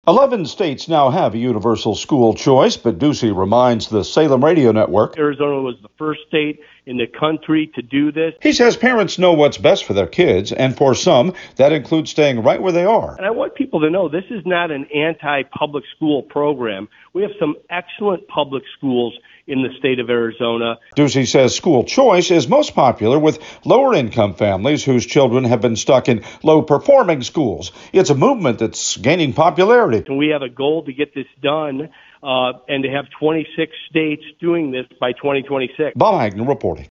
11 states now have a universal school choice, but Ducey reminds the Salem Radio Network Arizona was the first state in the country to do this. He says parents know what's best for their kids, and for some, that includes staying right where they are. And I want people to know this is not an anti-public school program. We have some excellent public schools in the state of Arizona. Ducey says school choice is most popular with lower-income families whose children have been stuck in low-performing schools. It's a movement that's gaining popularity. And we have a goal to get this done and to have 26 states doing this by 2026. Bob Agnew reporting.